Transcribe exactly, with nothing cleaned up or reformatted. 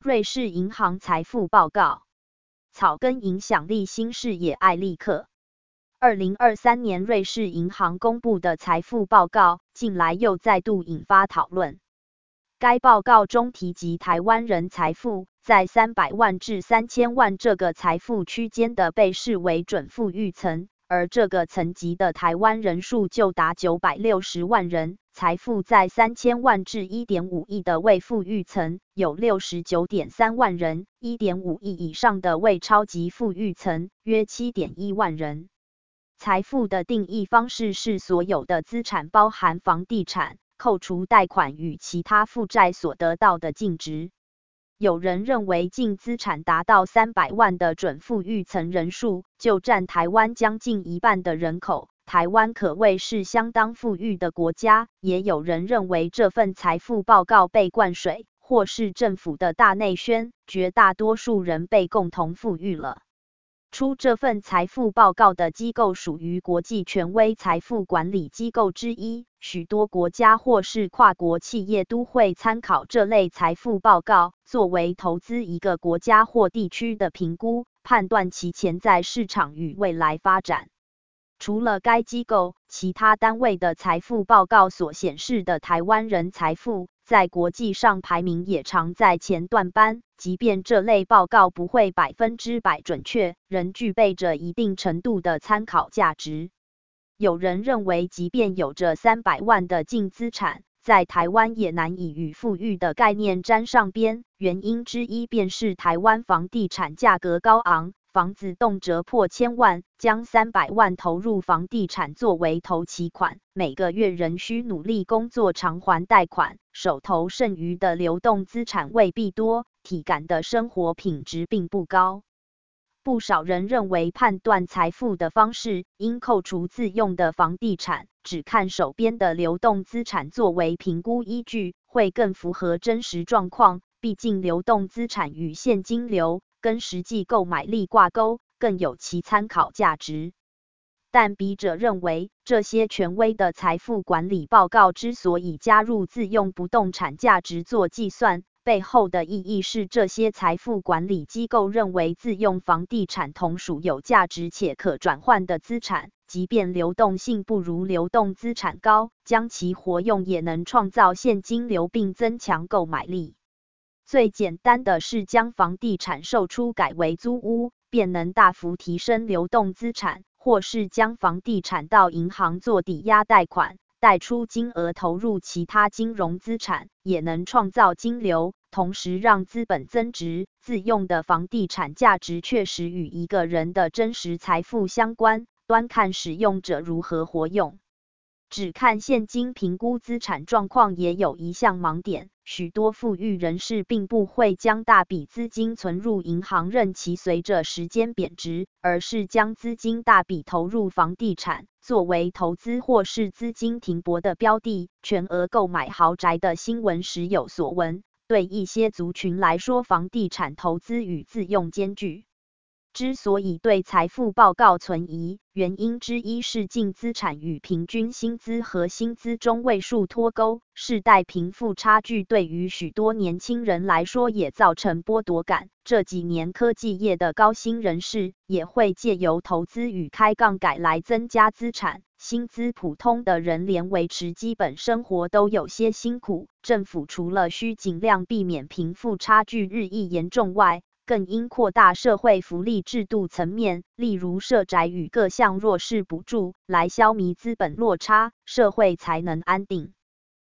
瑞士银行财富报告，草根影响力新视野艾利克。二零二三年瑞士银行公布的财富报告，近来又再度引发讨论。该报告中提及台湾人财富在三百万至三千万这个财富区间的被视为准富裕层，而这个层级的台湾人数就达九百六十万人，财富在三千万至 一点五亿的未富裕层有 六十九点三万人， 一点五亿以上的未超级富裕层约 七点一万人。财富的定义方式是所有的资产包含房地产，扣除贷款与其他负债所得到的净值。有人认为净资产达到三百万的准富裕层人数，就占台湾将近一半的人口，台湾可谓是相当富裕的国家。也有人认为这份财富报告被灌水，或是政府的大内宣，绝大多数人被共同富裕了。出这份财富报告的机构属于国际权威财富管理机构之一，许多国家或是跨国企业都会参考这类财富报告，作为投资一个国家或地区的评估，判断其潜在市场与未来发展。除了该机构，其他单位的财富报告所显示的台湾人财富，在国际上排名也常在前段班，即便这类报告不会百分之百准确，仍具备着一定程度的参考价值。有人认为，即便有着三百万的净资产，在台湾也难以与富裕的概念沾上边，原因之一便是台湾房地产价格高昂，房子动辄破千万，将三百万投入房地产作为头期款，每个月仍需努力工作偿还贷款，手头剩余的流动资产未必多，体感的生活品质并不高。不少人认为判断财富的方式应扣除自用的房地产，只看手边的流动资产作为评估依据，会更符合真实状况，毕竟流动资产与现金流跟实际购买力挂钩，更有其参考价值。但笔者认为，这些权威的财富管理报告之所以加入自用不动产价值做计算，背后的意义是这些财富管理机构认为自用房地产同属有价值且可转换的资产，即便流动性不如流动资产高，将其活用也能创造现金流并增强购买力。最简单的是将房地产售出改为租屋，便能大幅提升流动资产，或是将房地产到银行做抵押贷款，贷出金额投入其他金融资产，也能创造金流，同时让资本增值。自用的房地产价值确实与一个人的真实财富相关，端看使用者如何活用。只看现金评估资产状况也有一项盲点，许多富裕人士并不会将大笔资金存入银行任其随着时间贬值，而是将资金大笔投入房地产，作为投资或是资金停泊的标的。全额购买豪宅的新闻时有所闻，对一些族群来说，房地产投资与自用兼具。之所以对财富报告存疑，原因之一是净资产与平均薪资和薪资中位数脱钩，世代贫富差距对于许多年轻人来说也造成剥夺感。这几年科技业的高薪人士也会借由投资与开杠杆来增加资产，薪资普通的人连维持基本生活都有些辛苦。政府除了需尽量避免贫富差距日益严重外，更应扩大社会福利制度层面，例如社宅与各项弱势补助，来消弭资本落差，社会才能安定。